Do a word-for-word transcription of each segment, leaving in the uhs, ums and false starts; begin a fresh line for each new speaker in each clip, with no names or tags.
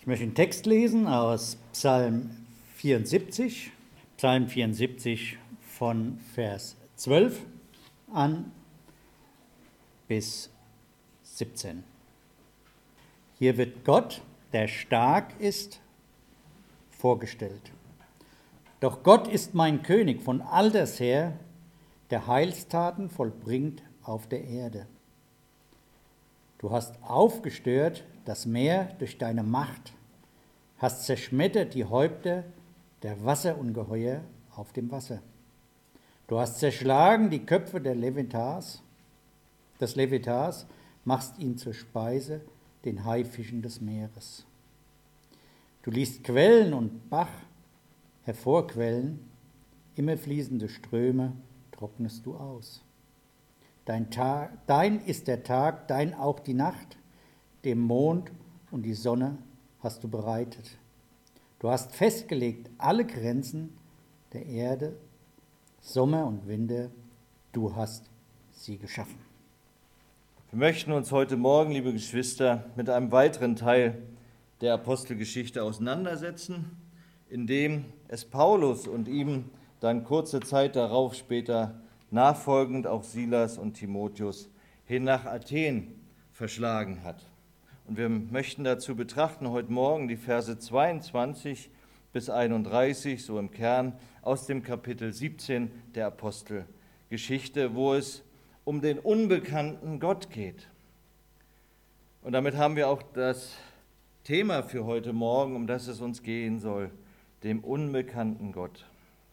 Ich möchte einen Text lesen aus Psalm vierundsiebzig, Psalm vierundsiebzig von Vers zwölf an bis siebzehn. Hier wird Gott, der stark ist, vorgestellt. Doch Gott ist mein König von alters her, der Heilstaten vollbringt auf der Erde. Du hast aufgestört das Meer durch deine Macht, hast zerschmettert die Häupter der Wasserungeheuer auf dem Wasser. Du hast zerschlagen die Köpfe der Leviathans, des Leviathans, machst ihn zur Speise, den Haifischen des Meeres. Du ließt Quellen und Bach hervorquellen, immer fließende Ströme trocknest du aus. Dein, Tag, dein ist der Tag, dein auch die Nacht, dem Mond und die Sonne hast du bereitet. Du hast festgelegt alle Grenzen der Erde, Sommer und Winter, du hast sie geschaffen.
Wir möchten uns heute Morgen, liebe Geschwister, mit einem weiteren Teil der Apostelgeschichte auseinandersetzen, in dem es Paulus und ihm dann kurze Zeit darauf später nachfolgend auch Silas und Timotheus hin nach Athen verschlagen hat. Und wir möchten dazu betrachten heute Morgen die Verse zweiundzwanzig bis einunddreißig, so im Kern, aus dem Kapitel siebzehn der Apostelgeschichte, wo es um den unbekannten Gott geht. Und damit haben wir auch das Thema für heute Morgen, um das es uns gehen soll, dem unbekannten Gott.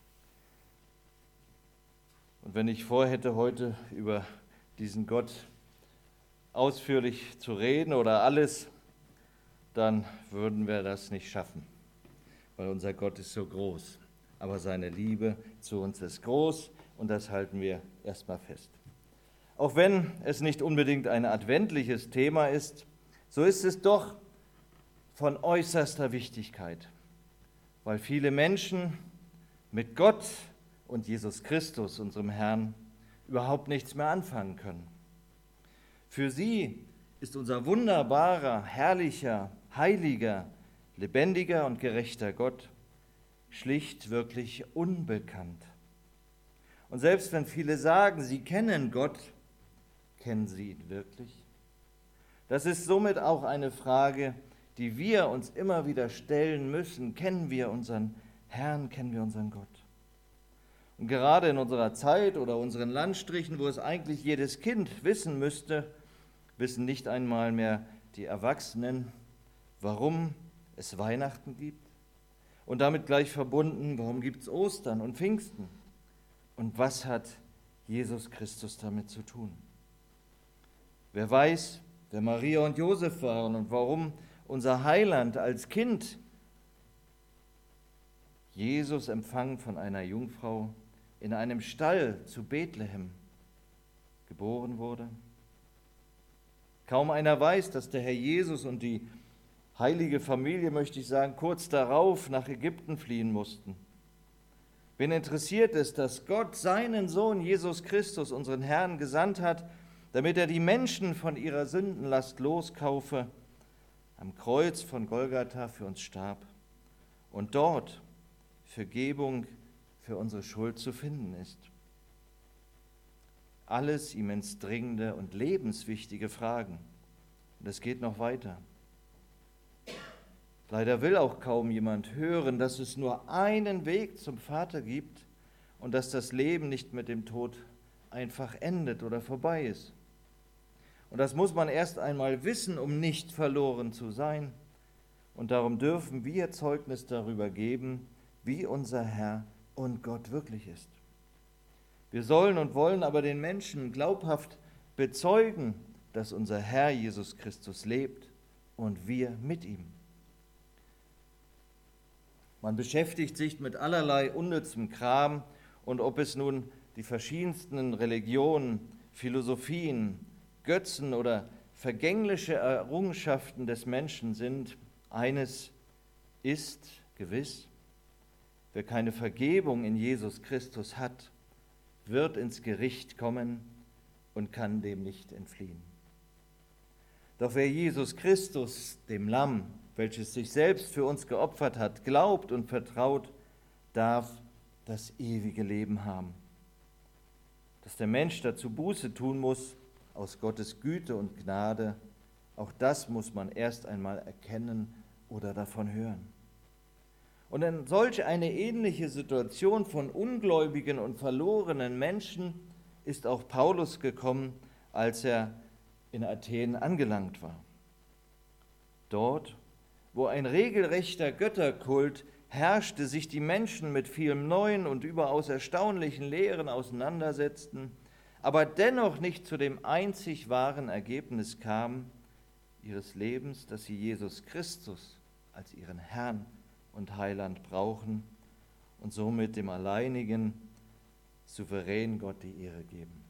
Und wenn ich vorhätte, heute über diesen Gott ausführlich zu reden oder alles, dann würden wir das nicht schaffen, weil unser Gott ist so groß. Aber seine Liebe zu uns ist groß und das halten wir erstmal fest. Auch wenn es nicht unbedingt ein adventliches Thema ist, so ist es doch von äußerster Wichtigkeit, weil viele Menschen mit Gott und Jesus Christus, unserem Herrn, überhaupt nichts mehr anfangen können. Für sie ist unser wunderbarer, herrlicher, heiliger, lebendiger und gerechter Gott schlicht wirklich unbekannt. Und selbst wenn viele sagen, sie kennen Gott, kennen sie ihn wirklich? Das ist somit auch eine Frage, die wir uns immer wieder stellen müssen. Kennen wir unseren Herrn, kennen wir unseren Gott? Und gerade in unserer Zeit oder unseren Landstrichen, wo es eigentlich jedes Kind wissen müsste, wissen nicht einmal mehr die Erwachsenen, warum es Weihnachten gibt. Und damit gleich verbunden, warum gibt es Ostern und Pfingsten? Und was hat Jesus Christus damit zu tun? Wer weiß, wer Maria und Josef waren und warum unser Heiland als Kind Jesus empfangen von einer Jungfrau in einem Stall zu Bethlehem geboren wurde? Kaum einer weiß, dass der Herr Jesus und die heilige Familie, möchte ich sagen, kurz darauf nach Ägypten fliehen mussten. Wen interessiert es, dass Gott seinen Sohn Jesus Christus, unseren Herrn, gesandt hat, damit er die Menschen von ihrer Sündenlast loskaufe, am Kreuz von Golgatha für uns starb und dort Vergebung für unsere Schuld zu finden ist? Alles immens dringende und lebenswichtige Fragen. Und es geht noch weiter. Leider will auch kaum jemand hören, dass es nur einen Weg zum Vater gibt und dass das Leben nicht mit dem Tod einfach endet oder vorbei ist. Und das muss man erst einmal wissen, um nicht verloren zu sein. Und darum dürfen wir Zeugnis darüber geben, wie unser Herr und Gott wirklich ist. Wir sollen und wollen aber den Menschen glaubhaft bezeugen, dass unser Herr Jesus Christus lebt und wir mit ihm. Man beschäftigt sich mit allerlei unnützem Kram und ob es nun die verschiedensten Religionen, Philosophien, Götzen oder vergängliche Errungenschaften des Menschen sind, eines ist gewiss: Wer keine Vergebung in Jesus Christus hat, wird ins Gericht kommen und kann dem nicht entfliehen. Doch wer Jesus Christus, dem Lamm, welches sich selbst für uns geopfert hat, glaubt und vertraut, darf das ewige Leben haben. Dass der Mensch dazu Buße tun muss, aus Gottes Güte und Gnade, auch das muss man erst einmal erkennen oder davon hören. Und in solch eine ähnliche Situation von ungläubigen und verlorenen Menschen ist auch Paulus gekommen, als er in Athen angelangt war. Dort, wo ein regelrechter Götterkult herrschte, sich die Menschen mit vielem neuen und überaus erstaunlichen Lehren auseinandersetzten, aber dennoch nicht zu dem einzig wahren Ergebnis kamen ihres Lebens, dass sie Jesus Christus als ihren Herrn und Heiland brauchen und somit dem alleinigen, souveränen Gott die Ehre geben.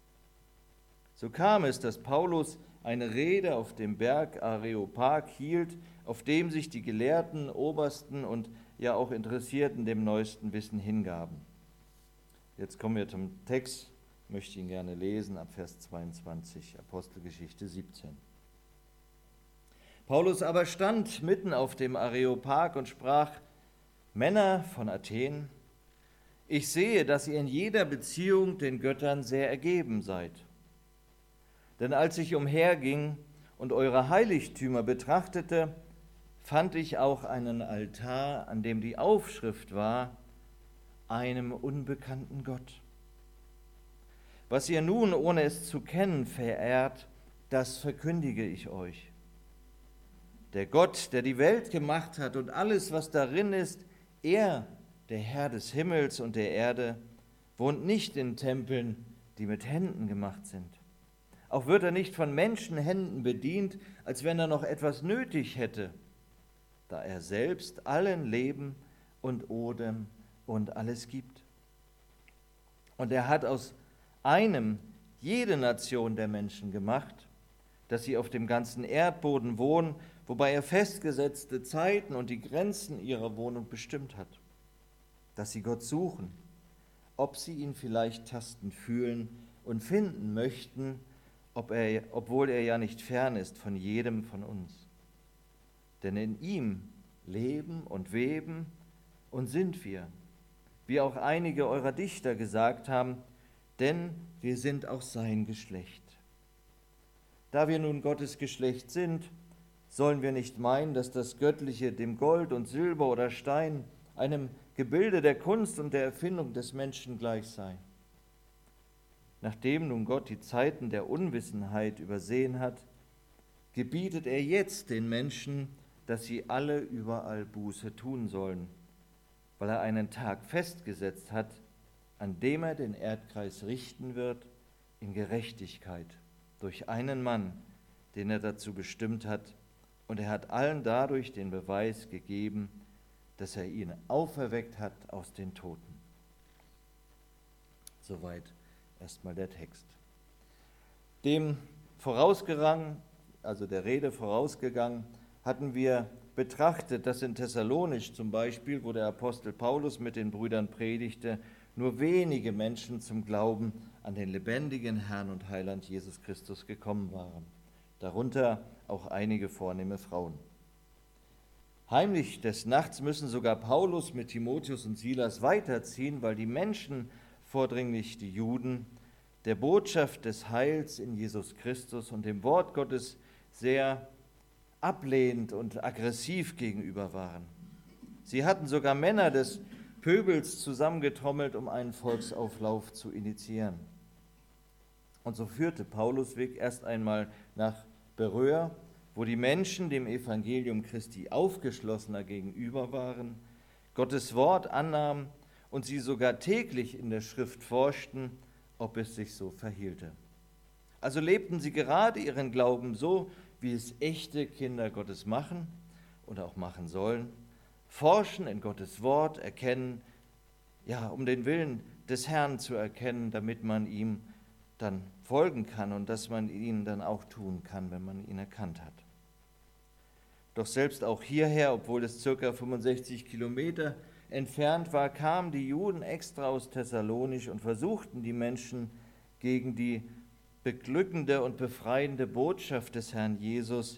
So kam es, dass Paulus eine Rede auf dem Berg Areopag hielt, auf dem sich die Gelehrten, Obersten und ja auch Interessierten dem neuesten Wissen hingaben. Jetzt kommen wir zum Text, ich möchte ihn gerne lesen, ab Vers zweiundzwanzig, Apostelgeschichte siebzehn. Paulus aber stand mitten auf dem Areopag und sprach: Männer von Athen, ich sehe, dass ihr in jeder Beziehung den Göttern sehr ergeben seid. Denn als ich umherging und eure Heiligtümer betrachtete, fand ich auch einen Altar, an dem die Aufschrift war: einem unbekannten Gott. Was ihr nun, ohne es zu kennen, verehrt, das verkündige ich euch. Der Gott, der die Welt gemacht hat und alles, was darin ist, er, der Herr des Himmels und der Erde, wohnt nicht in Tempeln, die mit Händen gemacht sind. Auch wird er nicht von Menschenhänden bedient, als wenn er noch etwas nötig hätte, da er selbst allen Leben und Odem und alles gibt. Und er hat aus einem jede Nation der Menschen gemacht, dass sie auf dem ganzen Erdboden wohnen, wobei er festgesetzte Zeiten und die Grenzen ihrer Wohnung bestimmt hat, dass sie Gott suchen, ob sie ihn vielleicht tastend fühlen und finden möchten, ob er, obwohl er ja nicht fern ist von jedem von uns. Denn in ihm leben und weben und sind wir, wie auch einige eurer Dichter gesagt haben, denn wir sind auch sein Geschlecht. Da wir nun Gottes Geschlecht sind, sollen wir nicht meinen, dass das Göttliche dem Gold und Silber oder Stein, einem Gebilde der Kunst und der Erfindung des Menschen gleich sei. Nachdem nun Gott die Zeiten der Unwissenheit übersehen hat, gebietet er jetzt den Menschen, dass sie alle überall Buße tun sollen, weil er einen Tag festgesetzt hat, an dem er den Erdkreis richten wird in Gerechtigkeit durch einen Mann, den er dazu bestimmt hat, und er hat allen dadurch den Beweis gegeben, dass er ihn auferweckt hat aus den Toten. Soweit erstmal der Text. Dem vorausgegangen, also der Rede vorausgegangen, hatten wir betrachtet, dass in Thessalonisch zum Beispiel, wo der Apostel Paulus mit den Brüdern predigte, nur wenige Menschen zum Glauben an den lebendigen Herrn und Heiland Jesus Christus gekommen waren, darunter auch einige vornehme Frauen. Heimlich des Nachts müssen sogar Paulus mit Timotheus und Silas weiterziehen, weil die Menschen, vordringlich die Juden, der Botschaft des Heils in Jesus Christus und dem Wort Gottes sehr ablehnend und aggressiv gegenüber waren. Sie hatten sogar Männer des Pöbels zusammengetrommelt, um einen Volksauflauf zu initiieren. Und so führte Paulus Weg erst einmal nach Beröa, wo die Menschen dem Evangelium Christi aufgeschlossener gegenüber waren, Gottes Wort annahmen und sie sogar täglich in der Schrift forschten, ob es sich so verhielte. Also lebten sie gerade ihren Glauben so, wie es echte Kinder Gottes machen und auch machen sollen, forschen in Gottes Wort, erkennen, ja, um den Willen des Herrn zu erkennen, damit man ihm dann folgen kann und dass man ihn dann auch tun kann, wenn man ihn erkannt hat. Doch selbst auch hierher, obwohl es ca. fünfundsechzig Kilometer entfernt war, kamen die Juden extra aus Thessalonich und versuchten die Menschen gegen die beglückende und befreiende Botschaft des Herrn Jesus,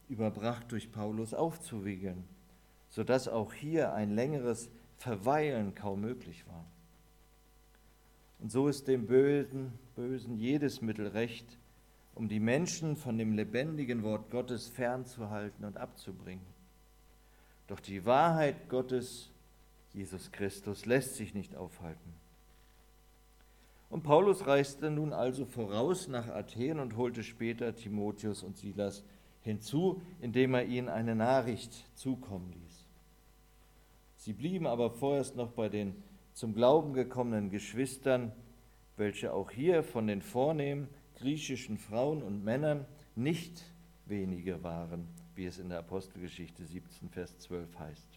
überbracht durch Paulus, aufzuwiegeln, sodass auch hier ein längeres Verweilen kaum möglich war. Und so ist dem Bösen, Bösen jedes Mittel recht, um die Menschen von dem lebendigen Wort Gottes fernzuhalten und abzubringen. Doch die Wahrheit Gottes, Jesus Christus, lässt sich nicht aufhalten. Und Paulus reiste nun also voraus nach Athen und holte später Timotheus und Silas hinzu, indem er ihnen eine Nachricht zukommen ließ. Sie blieben aber vorerst noch bei den zum Glauben gekommenen Geschwistern, welche auch hier von den vornehmen griechischen Frauen und Männern nicht wenige waren, wie es in der Apostelgeschichte siebzehn, Vers zwölf heißt.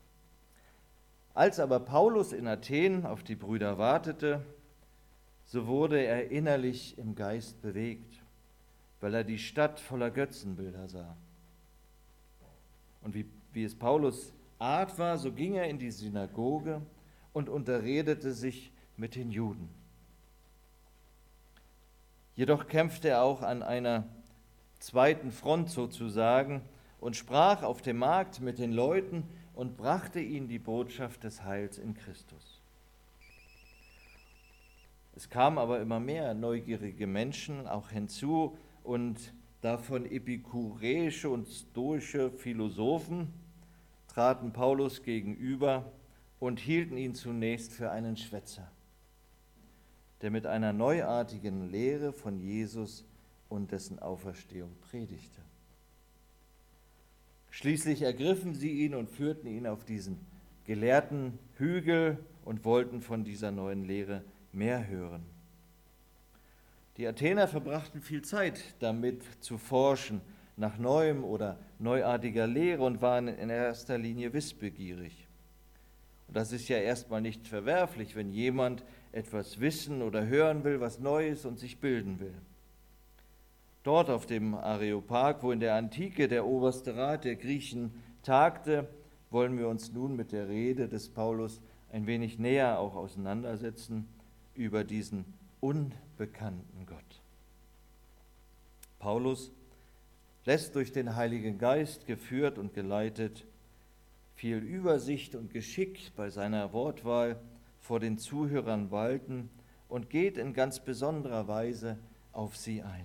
Als aber Paulus in Athen auf die Brüder wartete, so wurde er innerlich im Geist bewegt, weil er die Stadt voller Götzenbilder sah. Und wie, wie es Paulus Art war, so ging er in die Synagoge und unterredete sich mit den Juden. Jedoch kämpfte er auch an einer zweiten Front sozusagen und sprach auf dem Markt mit den Leuten und brachte ihnen die Botschaft des Heils in Christus. Es kamen aber immer mehr neugierige Menschen auch hinzu und davon epikureische und stoische Philosophen traten Paulus gegenüber und hielten ihn zunächst für einen Schwätzer, der mit einer neuartigen Lehre von Jesus und dessen Auferstehung predigte. Schließlich ergriffen sie ihn und führten ihn auf diesen gelehrten Hügel und wollten von dieser neuen Lehre mehr hören. Die Athener verbrachten viel Zeit damit zu forschen nach neuem oder neuartiger Lehre und waren in erster Linie wissbegierig. Und das ist ja erstmal nicht verwerflich, wenn jemand etwas wissen oder hören will, was Neues und sich bilden will. Dort auf dem Areopag, wo in der Antike der oberste Rat der Griechen tagte, wollen wir uns nun mit der Rede des Paulus ein wenig näher auch auseinandersetzen über diesen unbekannten Gott. Paulus lässt durch den Heiligen Geist geführt und geleitet viel Übersicht und Geschick bei seiner Wortwahl vor den Zuhörern walten und geht in ganz besonderer Weise auf sie ein.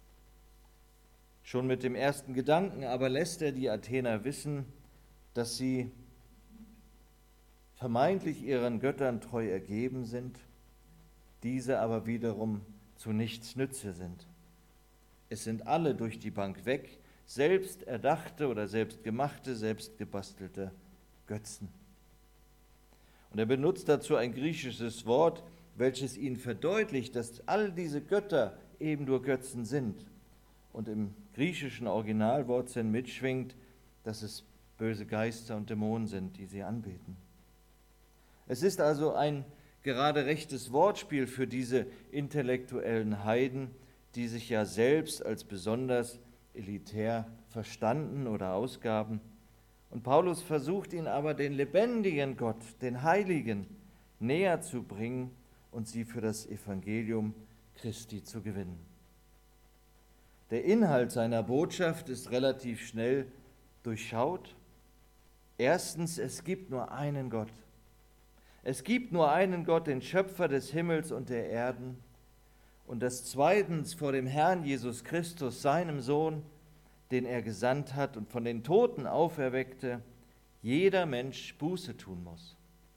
Schon mit dem ersten Gedanken aber lässt er die Athener wissen, dass sie vermeintlich ihren Göttern treu ergeben sind, diese aber wiederum zu nichts Nütze sind. Es sind alle durch die Bank weg, selbst erdachte oder selbst gemachte, selbst gebastelte Götzen. Und er benutzt dazu ein griechisches Wort, welches ihn verdeutlicht, dass all diese Götter eben nur Götzen sind. Und im griechischen Originalwortsinn mitschwingt, dass es böse Geister und Dämonen sind, die sie anbeten. Es ist also ein gerade rechtes Wortspiel für diese intellektuellen Heiden, die sich ja selbst als besonders elitär verstanden oder ausgaben. Und Paulus versucht ihn aber, den lebendigen Gott, den Heiligen, näher zu bringen und sie für das Evangelium Christi zu gewinnen. Der Inhalt seiner Botschaft ist relativ schnell durchschaut. Erstens, es gibt nur einen Gott. Es gibt nur einen Gott, den Schöpfer des Himmels und der Erden. Und das zweitens, vor dem Herrn Jesus Christus, seinem Sohn, den er gesandt hat und von den Toten auferweckte, jeder Mensch Buße tun muss.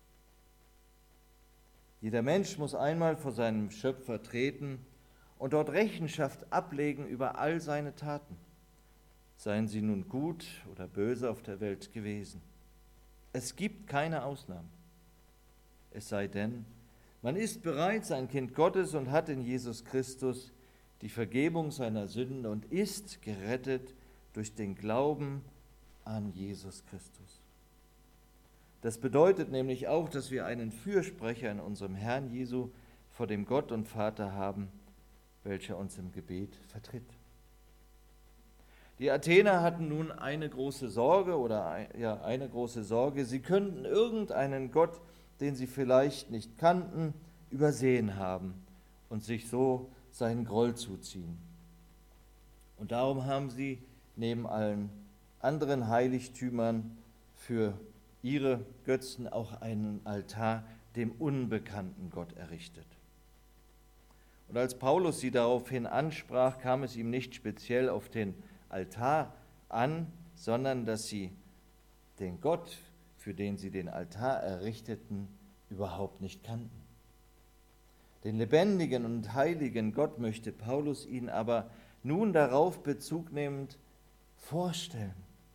Jeder Mensch muss einmal vor seinem Schöpfer treten und dort Rechenschaft ablegen über all seine Taten, seien sie nun gut oder böse auf der Welt gewesen. Es gibt keine Ausnahmen. Es sei denn, man ist bereits ein Kind Gottes und hat in Jesus Christus die Vergebung seiner Sünden und ist gerettet durch den Glauben an Jesus Christus. Das bedeutet nämlich auch, dass wir einen Fürsprecher in unserem Herrn Jesu vor dem Gott und Vater haben, welcher uns im Gebet vertritt. Die Athener hatten nun eine große Sorge oder ja, eine große Sorge. Sie könnten irgendeinen Gott, den sie vielleicht nicht kannten, übersehen haben und sich so seinen Groll zuziehen. Und darum haben sie neben allen anderen Heiligtümern für ihre Götzen auch einen Altar dem unbekannten Gott errichtet. Und als Paulus sie daraufhin ansprach, kam es ihm nicht speziell auf den Altar an, sondern dass sie den Gott, für den sie den Altar errichteten, überhaupt nicht kannten. Den lebendigen und heiligen Gott möchte Paulus ihnen aber nun darauf Bezug nehmend vorstellen.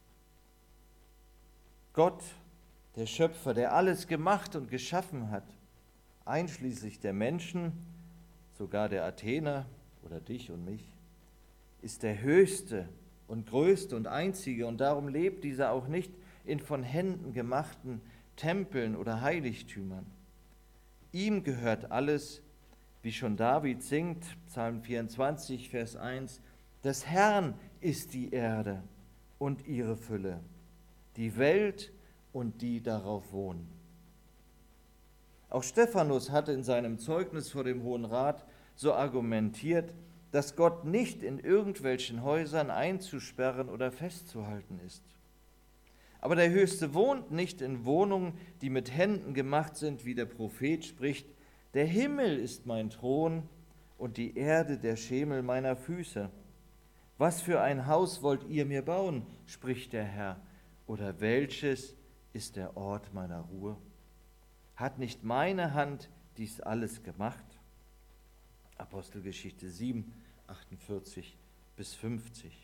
Gott, der Schöpfer, der alles gemacht und geschaffen hat, einschließlich der Menschen, sogar der Athener oder dich und mich, ist der höchste und größte und einzige, und darum lebt dieser auch nicht in von Händen gemachten Tempeln oder Heiligtümern. Ihm gehört alles, wie schon David singt, Psalm vierundzwanzig, Vers eins, des Herrn ist die Erde und ihre Fülle, die Welt und die darauf wohnen. Auch Stephanus hatte in seinem Zeugnis vor dem Hohen Rat so argumentiert, dass Gott nicht in irgendwelchen Häusern einzusperren oder festzuhalten ist. Aber der Höchste wohnt nicht in Wohnungen, die mit Händen gemacht sind, wie der Prophet spricht, der Himmel ist mein Thron und die Erde der Schemel meiner Füße. Was für ein Haus wollt ihr mir bauen, spricht der Herr, oder welches ist der Ort meiner Ruhe? Hat nicht meine Hand dies alles gemacht? Apostelgeschichte sieben, achtundvierzig bis fünfzig.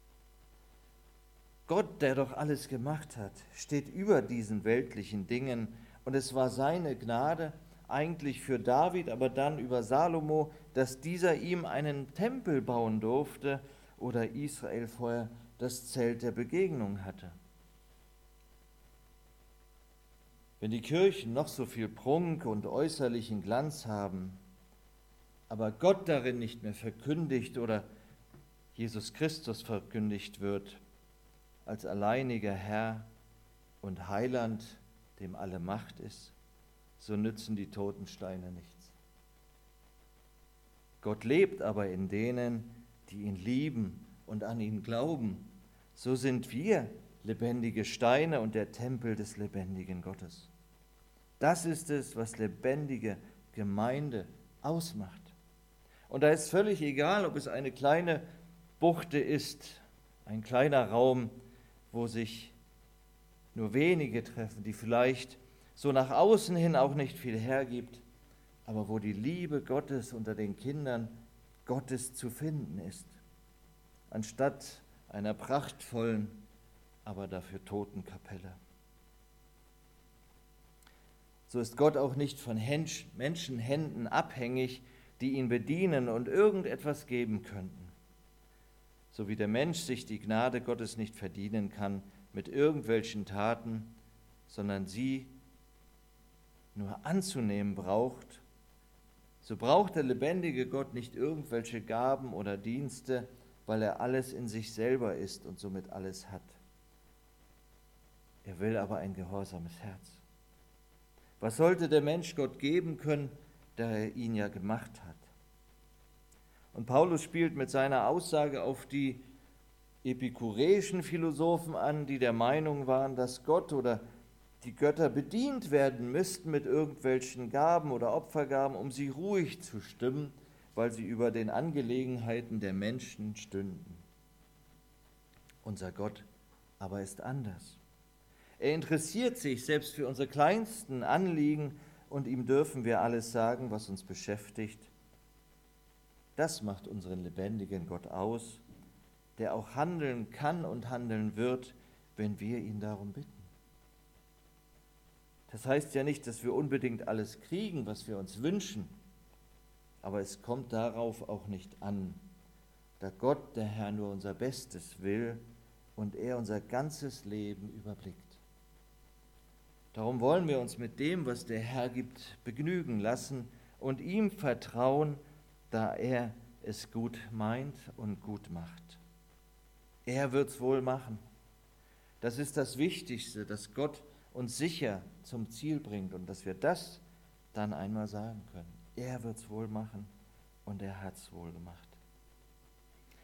Gott, der doch alles gemacht hat, steht über diesen weltlichen Dingen, und es war seine Gnade, eigentlich für David, aber dann über Salomo, dass dieser ihm einen Tempel bauen durfte oder Israel vorher das Zelt der Begegnung hatte. Wenn die Kirchen noch so viel Prunk und äußerlichen Glanz haben, aber Gott darin nicht mehr verkündigt oder Jesus Christus verkündigt wird als alleiniger Herr und Heiland, dem alle Macht ist, so nützen die toten Steine nichts. Gott lebt aber in denen, die ihn lieben und an ihn glauben. So sind wir lebendige Steine und der Tempel des lebendigen Gottes. Das ist es, was lebendige Gemeinde ausmacht. Und da ist völlig egal, ob es eine kleine Buchte ist, ein kleiner Raum, wo sich nur wenige treffen, die vielleicht so nach außen hin auch nicht viel hergibt, aber wo die Liebe Gottes unter den Kindern Gottes zu finden ist, anstatt einer prachtvollen, aber dafür toten Kapelle. So ist Gott auch nicht von Menschenhänden abhängig, die ihn bedienen und irgendetwas geben könnten. So wie der Mensch sich die Gnade Gottes nicht verdienen kann mit irgendwelchen Taten, sondern sie nur anzunehmen braucht, so braucht der lebendige Gott nicht irgendwelche Gaben oder Dienste, weil er alles in sich selber ist und somit alles hat. Er will aber ein gehorsames Herz. Was sollte der Mensch Gott geben können, da er ihn ja gemacht hat? Und Paulus spielt mit seiner Aussage auf die epikureischen Philosophen an, die der Meinung waren, dass Gott oder die Götter bedient werden müssten mit irgendwelchen Gaben oder Opfergaben, um sie ruhig zu stimmen, weil sie über den Angelegenheiten der Menschen stünden. Unser Gott aber ist anders. Er interessiert sich selbst für unsere kleinsten Anliegen, und ihm dürfen wir alles sagen, was uns beschäftigt. Das macht unseren lebendigen Gott aus, der auch handeln kann und handeln wird, wenn wir ihn darum bitten. Das heißt ja nicht, dass wir unbedingt alles kriegen, was wir uns wünschen, aber es kommt darauf auch nicht an, da Gott, der Herr, nur unser Bestes will und er unser ganzes Leben überblickt. Darum wollen wir uns mit dem, was der Herr gibt, begnügen lassen und ihm vertrauen, da er es gut meint und gut macht. Er wird es wohl machen. Das ist das Wichtigste, dass Gott uns sicher zum Ziel bringt und dass wir das dann einmal sagen können. Er wird es wohl machen und er hat es wohl gemacht.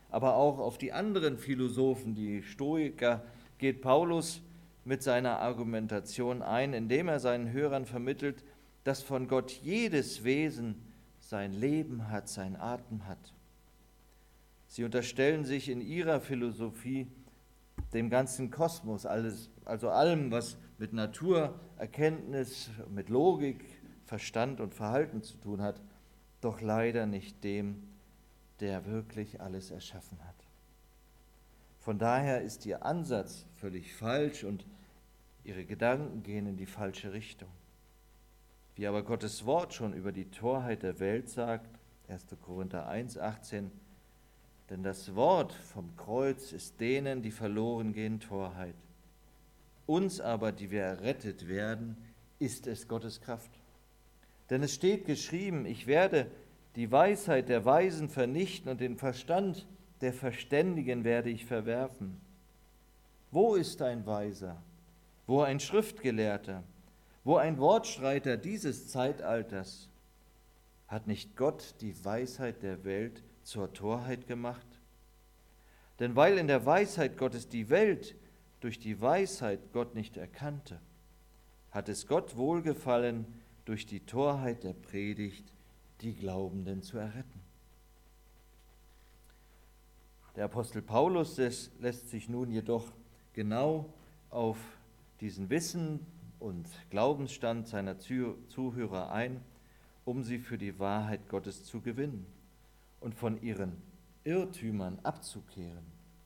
aber auch auf die anderen Philosophen, die Stoiker, geht Paulus mit seiner Argumentation ein, indem er seinen Hörern vermittelt, dass von Gott jedes Wesen sein Leben hat, sein Atem hat. Sie unterstellen sich in ihrer Philosophie dem ganzen Kosmos, alles, also allem, was mit Natur, Erkenntnis, mit Logik, Verstand und Verhalten zu tun hat, doch leider nicht dem, der wirklich alles erschaffen hat. Von daher ist ihr Ansatz völlig falsch und ihre Gedanken gehen in die falsche Richtung. Wie aber Gottes Wort schon über die Torheit der Welt sagt, erster Korinther eins, achtzehn, denn das Wort vom Kreuz ist denen, die verloren gehen, Torheit. Uns aber, die wir errettet werden, ist es Gottes Kraft. Denn es steht geschrieben, ich werde die Weisheit der Weisen vernichten und den Verstand der Verständigen werde ich verwerfen. Wo ist ein Weiser? Wo ein Schriftgelehrter? Wo ein Wortstreiter dieses Zeitalters? Hat nicht Gott die Weisheit der Welt zur Torheit gemacht? Denn weil in der Weisheit Gottes die Welt durch die Weisheit Gott nicht erkannte, hat es Gott wohlgefallen, durch die Torheit der Predigt die Glaubenden zu erretten. Der Apostel Paulus lässt sich nun jedoch genau auf diesen Wissen und Glaubensstand seiner Zuhörer ein, um sie für die Wahrheit Gottes zu gewinnen und von ihren Irrtümern abzukehren.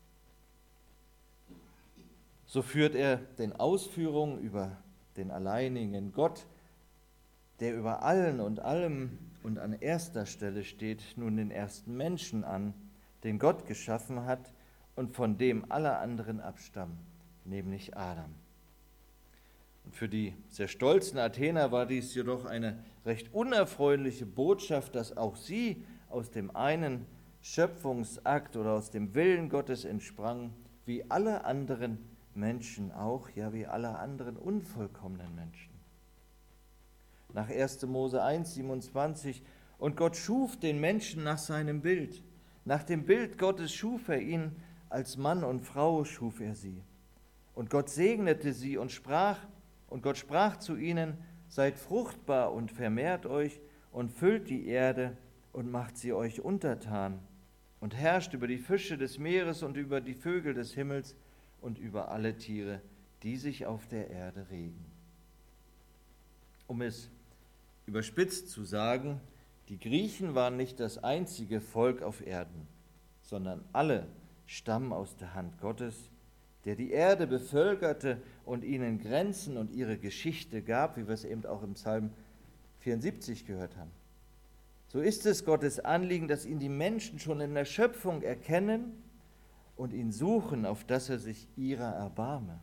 So führt er den Ausführungen über den alleinigen Gott, der über allen und allem und an erster Stelle steht, nun den ersten Menschen an, den Gott geschaffen hat und von dem alle anderen abstammen, nämlich Adam. Und für die sehr stolzen Athener war dies jedoch eine recht unerfreuliche Botschaft, dass auch sie aus dem einen Schöpfungsakt oder aus dem Willen Gottes entsprangen, wie alle anderen Menschen auch, ja wie alle anderen unvollkommenen Menschen. Nach erster Mose eins, siebenundzwanzig, und Gott schuf den Menschen nach seinem Bild. Nach dem Bild Gottes schuf er ihn, als Mann und Frau schuf er sie. Und Gott segnete sie und sprach, und Gott sprach zu ihnen, seid fruchtbar und vermehrt euch und füllt die Erde und macht sie euch untertan und herrscht über die Fische des Meeres und über die Vögel des Himmels und über alle Tiere, die sich auf der Erde regen. Um es überspitzt zu sagen, die Griechen waren nicht das einzige Volk auf Erden, sondern alle stammen aus der Hand Gottes, der die Erde bevölkerte und ihnen Grenzen und ihre Geschichte gab, wie wir es eben auch im Psalm vierundsiebzig gehört haben. So ist es Gottes Anliegen, dass ihn die Menschen schon in der Schöpfung erkennen und ihn suchen, auf dass er sich ihrer erbarme.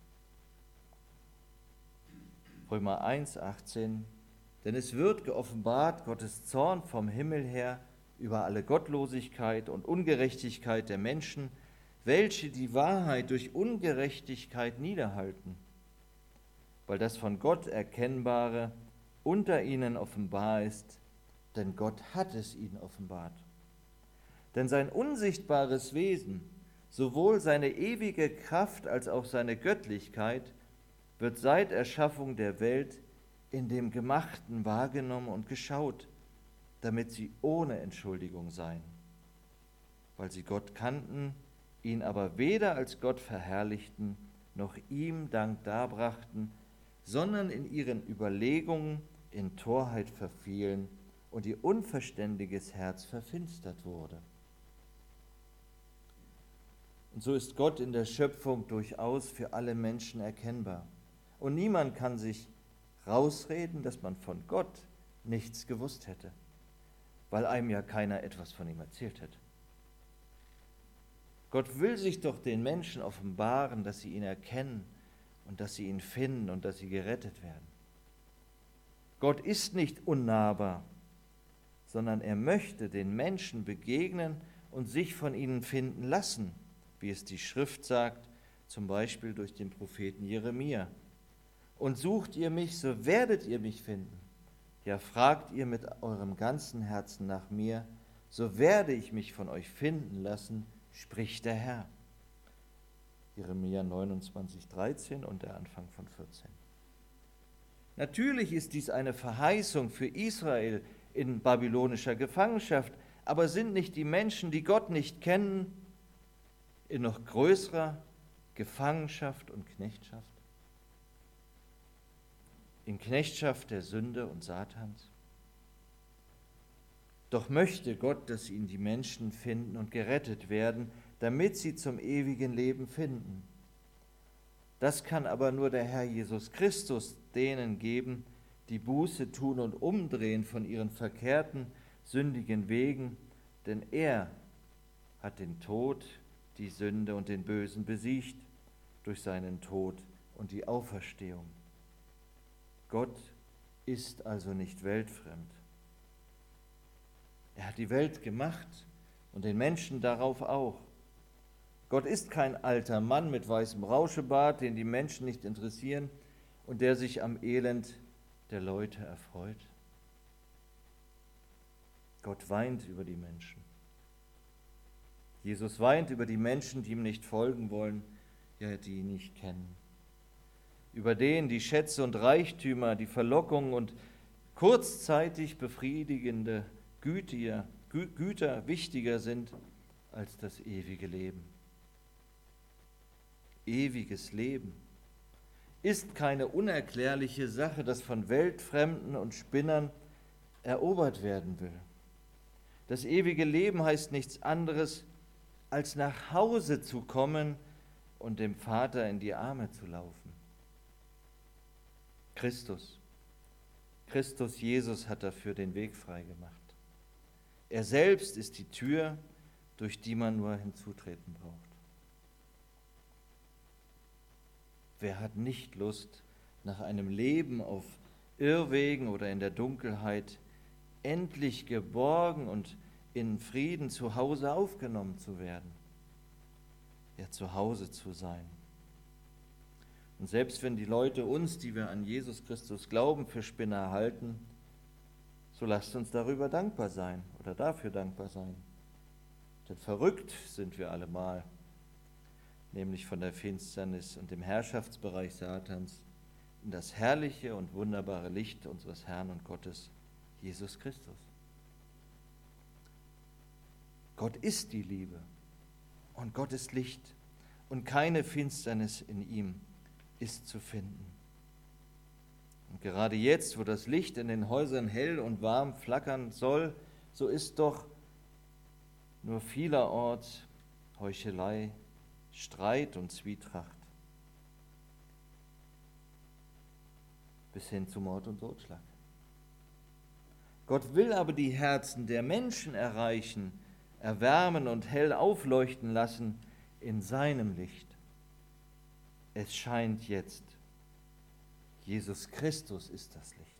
Römer eins, achtzehn, denn es wird geoffenbart Gottes Zorn vom Himmel her über alle Gottlosigkeit und Ungerechtigkeit der Menschen, welche die Wahrheit durch Ungerechtigkeit niederhalten, weil das von Gott Erkennbare unter ihnen offenbar ist, denn Gott hat es ihnen offenbart. Denn sein unsichtbares Wesen, sowohl seine ewige Kraft als auch seine Göttlichkeit, wird seit Erschaffung der Welt in dem Gemachten wahrgenommen und geschaut, damit sie ohne Entschuldigung seien, weil sie Gott kannten, ihn aber weder als Gott verherrlichten, noch ihm Dank darbrachten, sondern in ihren Überlegungen in Torheit verfielen und ihr unverständiges Herz verfinstert wurde. Und so ist Gott in der Schöpfung durchaus für alle Menschen erkennbar. Und niemand kann sich rausreden, dass man von Gott nichts gewusst hätte, weil einem ja keiner etwas von ihm erzählt hätte. Gott will sich doch den Menschen offenbaren, dass sie ihn erkennen und dass sie ihn finden und dass sie gerettet werden. Gott ist nicht unnahbar, sondern er möchte den Menschen begegnen und sich von ihnen finden lassen, wie es die Schrift sagt, zum Beispiel durch den Propheten Jeremia. Und sucht ihr mich, so werdet ihr mich finden. Ja, fragt ihr mit eurem ganzen Herzen nach mir, so werde ich mich von euch finden lassen, spricht der Herr. Jeremia neunundzwanzig, dreizehn und der Anfang von vierzehn. Natürlich ist dies eine Verheißung für Israel in babylonischer Gefangenschaft, aber sind nicht die Menschen, die Gott nicht kennen, in noch größerer Gefangenschaft und Knechtschaft? In Knechtschaft der Sünde und Satans? Doch möchte Gott, dass ihn die Menschen finden und gerettet werden, damit sie zum ewigen Leben finden. Das kann aber nur der Herr Jesus Christus denen geben, die Buße tun und umdrehen von ihren verkehrten, sündigen Wegen, denn er hat den Tod, die Sünde und den Bösen besiegt durch seinen Tod und die Auferstehung. Gott ist also nicht weltfremd. Er hat die Welt gemacht und den Menschen darauf auch. Gott ist kein alter Mann mit weißem Rauschebart, den die Menschen nicht interessieren und der sich am Elend der Leute erfreut. Gott weint über die Menschen. Jesus weint über die Menschen, die ihm nicht folgen wollen, ja, die ihn nicht kennen. Über denen die Schätze und Reichtümer, die Verlockungen und kurzzeitig befriedigende Güter, Güter wichtiger sind als das ewige Leben. Ewiges Leben ist keine unerklärliche Sache, das von Weltfremden und Spinnern erobert werden will. Das ewige Leben heißt nichts anderes, als nach Hause zu kommen und dem Vater in die Arme zu laufen. Christus, Christus Jesus hat dafür den Weg frei gemacht. Er selbst ist die Tür, durch die man nur hinzutreten braucht. Wer hat nicht Lust, nach einem Leben auf Irrwegen oder in der Dunkelheit endlich geborgen und in Frieden zu Hause aufgenommen zu werden? Ja, zu Hause zu sein. Und selbst wenn die Leute uns, die wir an Jesus Christus glauben, für Spinner halten, so lasst uns darüber dankbar sein oder dafür dankbar sein. Denn verrückt sind wir allemal, nämlich von der Finsternis und dem Herrschaftsbereich Satans in das herrliche und wunderbare Licht unseres Herrn und Gottes, Jesus Christus. Gott ist die Liebe und Gott ist Licht und keine Finsternis in ihm ist zu finden. Und gerade jetzt, wo das Licht in den Häusern hell und warm flackern soll, so ist doch nur vielerorts Heuchelei, Streit und Zwietracht, bis hin zu Mord und Totschlag. Gott will aber die Herzen der Menschen erreichen, erwärmen und hell aufleuchten lassen in seinem Licht. Es scheint jetzt. Jesus Christus ist das Licht.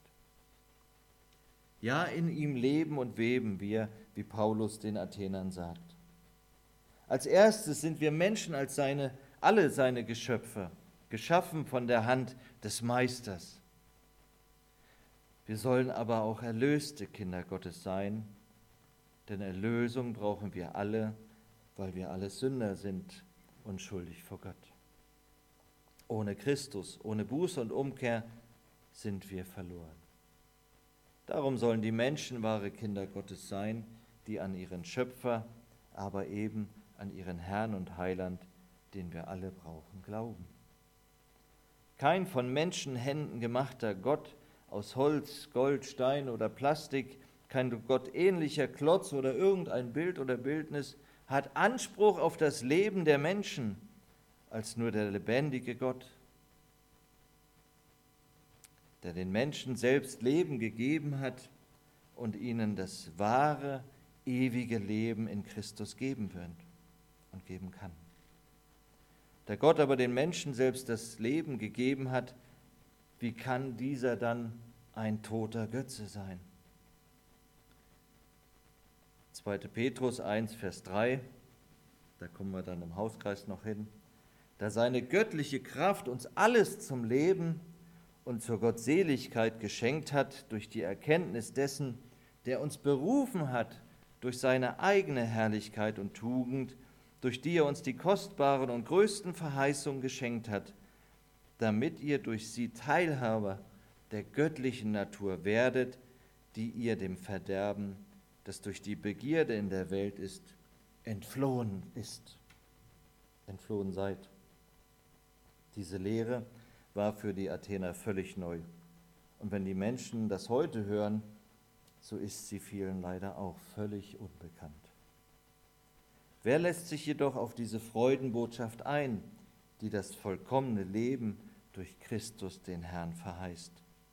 Ja, in ihm leben und weben wir, wie Paulus den Athenern sagt. Als erstes sind wir Menschen als seine, alle seine Geschöpfe, geschaffen von der Hand des Meisters. Wir sollen aber auch erlöste Kinder Gottes sein, denn Erlösung brauchen wir alle, weil wir alle Sünder sind und schuldig vor Gott. Ohne Christus, ohne Buße und Umkehr sind wir verloren. Darum sollen die Menschen wahre Kinder Gottes sein, die an ihren Schöpfer, aber eben an ihren Herrn und Heiland, den wir alle brauchen, glauben. Kein von Menschenhänden gemachter Gott aus Holz, Gold, Stein oder Plastik, kein gottähnlicher Klotz oder irgendein Bild oder Bildnis hat Anspruch auf das Leben der Menschen als nur der lebendige Gott, der den Menschen selbst Leben gegeben hat und ihnen das wahre, ewige Leben in Christus geben wird und geben kann. Da Gott aber den Menschen selbst das Leben gegeben hat, wie kann dieser dann ein toter Götze sein? zweiter Petrus eins, Vers drei, da kommen wir dann im Hauskreis noch hin. Da seine göttliche Kraft uns alles zum Leben und zur Gottseligkeit geschenkt hat durch die Erkenntnis dessen, der uns berufen hat durch seine eigene Herrlichkeit und Tugend, durch die er uns die kostbaren und größten Verheißungen geschenkt hat, damit ihr durch sie Teilhaber der göttlichen Natur werdet, die ihr dem Verderben, das durch die Begierde in der Welt ist, entflohen ist, entflohen seid. Diese Lehre war für die Athener völlig neu. Und wenn die Menschen das heute hören, so ist sie vielen leider auch völlig unbekannt. Wer lässt sich jedoch auf diese Freudenbotschaft ein, die das vollkommene Leben durch Christus den Herrn verheißt?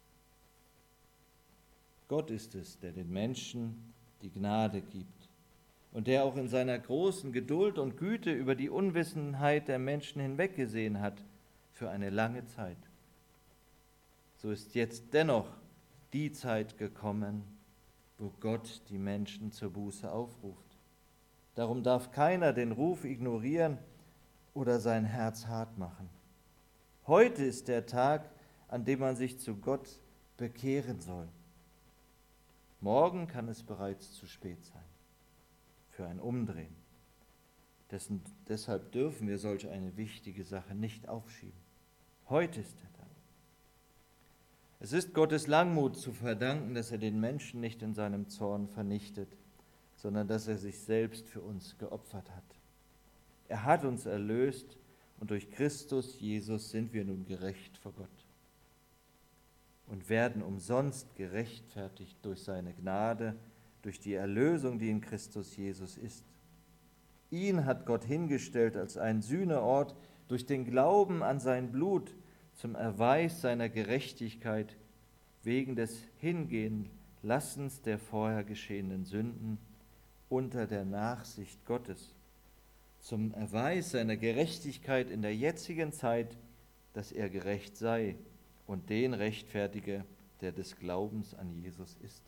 Gott ist es, der den Menschen die Gnade gibt und der auch in seiner großen Geduld und Güte über die Unwissenheit der Menschen hinweggesehen hat für eine lange Zeit. So ist jetzt dennoch die Zeit gekommen, wo Gott die Menschen zur Buße aufruft. Darum darf keiner den Ruf ignorieren oder sein Herz hart machen. Heute ist der Tag, an dem man sich zu Gott bekehren soll. Morgen kann es bereits zu spät sein für ein Umdrehen. Dessen, deshalb dürfen wir solch eine wichtige Sache nicht aufschieben. Heute ist der Tag. Es ist Gottes Langmut zu verdanken, dass er den Menschen nicht in seinem Zorn vernichtet, sondern dass er sich selbst für uns geopfert hat. Er hat uns erlöst und durch Christus Jesus sind wir nun gerecht vor Gott und werden umsonst gerechtfertigt durch seine Gnade, durch die Erlösung, die in Christus Jesus ist. Ihn hat Gott hingestellt als einen Sühneort durch den Glauben an sein Blut zum Erweis seiner Gerechtigkeit wegen des Hingehenlassens der vorher geschehenen Sünden unter der Nachsicht Gottes, zum Erweis seiner Gerechtigkeit in der jetzigen Zeit, dass er gerecht sei und den rechtfertige, der des Glaubens an Jesus ist.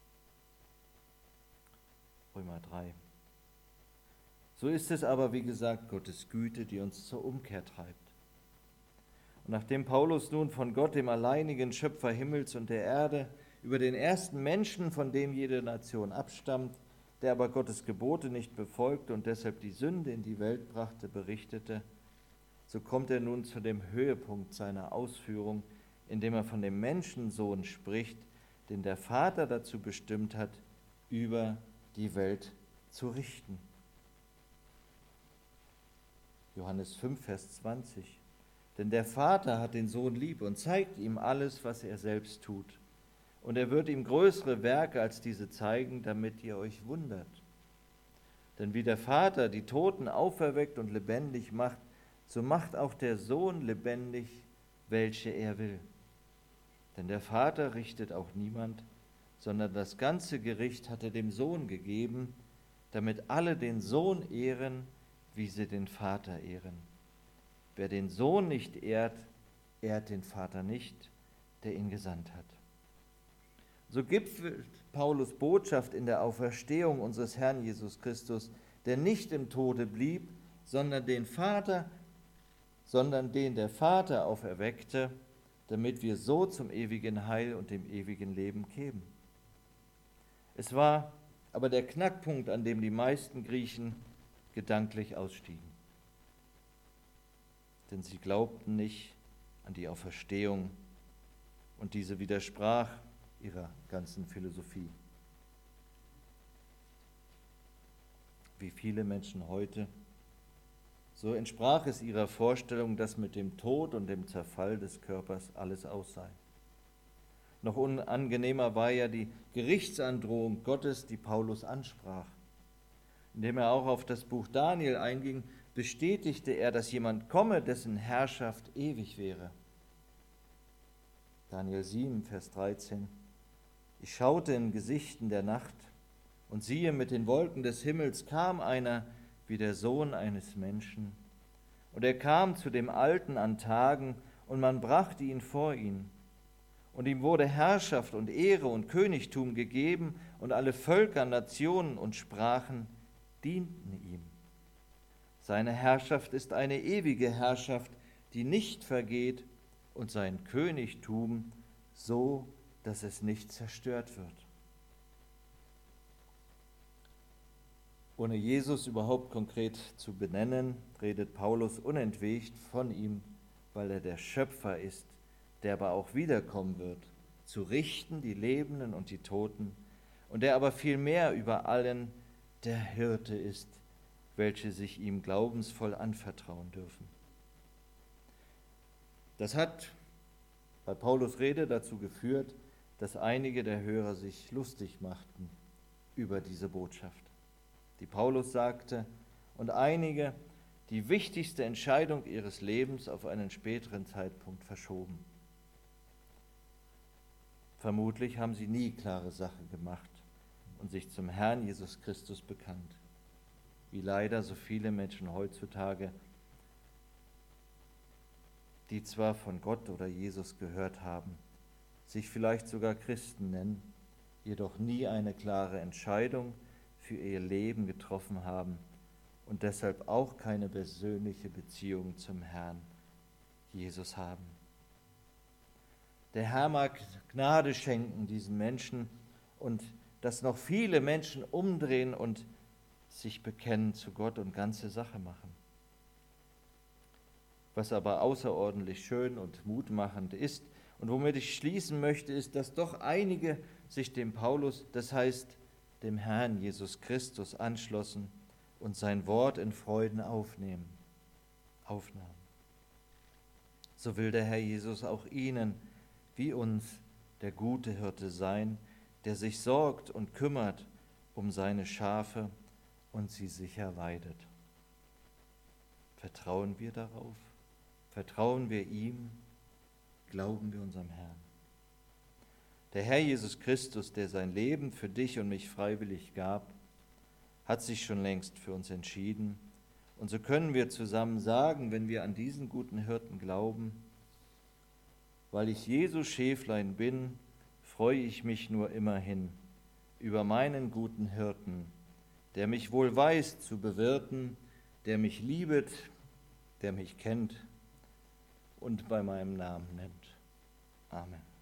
Römer drei. So ist es aber, wie gesagt, Gottes Güte, die uns zur Umkehr treibt. Und nachdem Paulus nun von Gott, dem alleinigen Schöpfer Himmels und der Erde, über den ersten Menschen, von dem jede Nation abstammt, der aber Gottes Gebote nicht befolgte und deshalb die Sünde in die Welt brachte, berichtete, so kommt er nun zu dem Höhepunkt seiner Ausführung, indem er von dem Menschensohn spricht, den der Vater dazu bestimmt hat, über die Welt zu richten. Johannes fünf, Vers zwanzig. Denn der Vater hat den Sohn lieb und zeigt ihm alles, was er selbst tut. Und er wird ihm größere Werke als diese zeigen, damit ihr euch wundert. Denn wie der Vater die Toten auferweckt und lebendig macht, so macht auch der Sohn lebendig, welche er will. Denn der Vater richtet auch niemand, sondern das ganze Gericht hat er dem Sohn gegeben, damit alle den Sohn ehren, wie sie den Vater ehren. Wer den Sohn nicht ehrt, ehrt den Vater nicht, der ihn gesandt hat. So gipfelt Paulus Botschaft in der Auferstehung unseres Herrn Jesus Christus, der nicht im Tode blieb, sondern den Vater, sondern den der Vater auferweckte, damit wir so zum ewigen Heil und dem ewigen Leben kämen. Es war aber der Knackpunkt, an dem die meisten Griechen gedanklich ausstiegen. Denn sie glaubten nicht an die Auferstehung und diese widersprach ihrer ganzen Philosophie. Wie viele Menschen heute, so entsprach es ihrer Vorstellung, dass mit dem Tod und dem Zerfall des Körpers alles aus sei. Noch unangenehmer war ja die Gerichtsandrohung Gottes, die Paulus ansprach. Indem er auch auf das Buch Daniel einging, bestätigte er, dass jemand komme, dessen Herrschaft ewig wäre. Daniel sieben, Vers dreizehn. Ich schaute in Gesichten der Nacht, und siehe, mit den Wolken des Himmels kam einer wie der Sohn eines Menschen. Und er kam zu dem Alten an Tagen, und man brachte ihn vor ihn. Und ihm wurde Herrschaft und Ehre und Königtum gegeben, und alle Völker, Nationen und Sprachen dienten ihm. Seine Herrschaft ist eine ewige Herrschaft, die nicht vergeht, und sein Königtum so, dass es nicht zerstört wird. Ohne Jesus überhaupt konkret zu benennen, redet Paulus unentwegt von ihm, weil er der Schöpfer ist, der aber auch wiederkommen wird, zu richten die Lebenden und die Toten, und der aber vielmehr über allen der Hirte ist, welche sich ihm glaubensvoll anvertrauen dürfen. Das hat bei Paulus' Rede dazu geführt, dass einige der Hörer sich lustig machten über diese Botschaft, die Paulus sagte, und einige die wichtigste Entscheidung ihres Lebens auf einen späteren Zeitpunkt verschoben. Vermutlich haben sie nie klare Sache gemacht und sich zum Herrn Jesus Christus bekannt, wie leider so viele Menschen heutzutage, die zwar von Gott oder Jesus gehört haben, sich vielleicht sogar Christen nennen, jedoch nie eine klare Entscheidung für ihr Leben getroffen haben und deshalb auch keine persönliche Beziehung zum Herrn Jesus haben. Der Herr mag Gnade schenken diesen Menschen und dass noch viele Menschen umdrehen und sich bekennen zu Gott und ganze Sache machen. Was aber außerordentlich schön und mutmachend ist und womit ich schließen möchte, ist, dass doch einige sich dem Paulus, das heißt dem Herrn Jesus Christus, anschlossen und sein Wort in Freuden aufnehmen, aufnahmen. So will der Herr Jesus auch ihnen, wie uns, der gute Hirte sein, der sich sorgt und kümmert um seine Schafe und sie sicher weidet. Vertrauen wir darauf? Vertrauen wir ihm? Glauben wir unserem Herrn? Der Herr Jesus Christus, der sein Leben für dich und mich freiwillig gab, hat sich schon längst für uns entschieden. Und so können wir zusammen sagen, wenn wir an diesen guten Hirten glauben, weil ich Jesu Schäflein bin, freue ich mich nur immerhin über meinen guten Hirten, der mich wohl weiß zu bewirten, der mich liebet, der mich kennt und bei meinem Namen nennt. Amen.